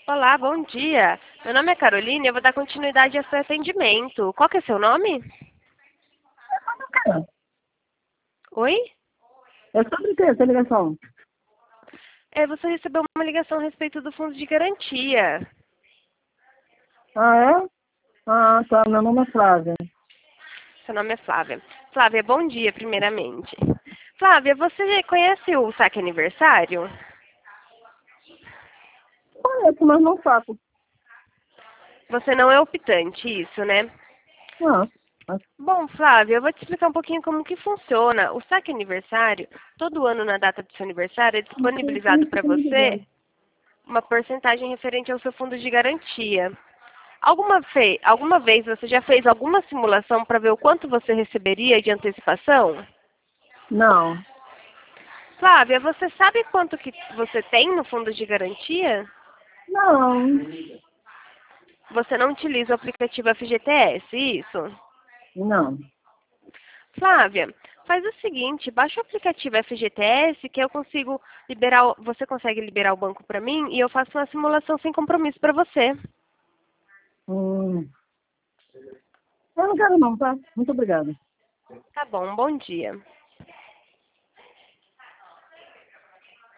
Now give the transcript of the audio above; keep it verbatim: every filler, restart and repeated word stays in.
Olá, bom dia. Meu nome é Carolina e eu vou dar continuidade ao seu atendimento. Qual que é seu nome? Oi? É sobre o que essa ligação? É, você recebeu uma ligação a respeito do fundo de garantia. Ah, é? Ah, tá. Meu nome é Flávia. Seu nome é Flávia. Flávia, bom dia, primeiramente. Flávia, você conhece o saque aniversário? Conheço, mas não faço. Você não é optante, isso, né? Não. Mas, Bom, Flávia, eu vou te explicar um pouquinho como que funciona. O saque aniversário, todo ano na data do seu aniversário, é não sei disponibilizado como para você me você ligando. uma porcentagem referente ao seu fundo de garantia. Alguma, fe... alguma vez você já fez alguma simulação para ver o quanto você receberia de antecipação? Não. Flávia, você sabe quanto que você tem no fundo de garantia? Não. Você não utiliza o aplicativo F G T S, isso? Não. Flávia, faz o seguinte, baixa o aplicativo F G T S que eu consigo liberar, o- você consegue liberar o banco para mim e eu faço uma simulação sem compromisso para você. Hum. Eu não quero não, tá? Muito obrigada. Tá bom, bom dia.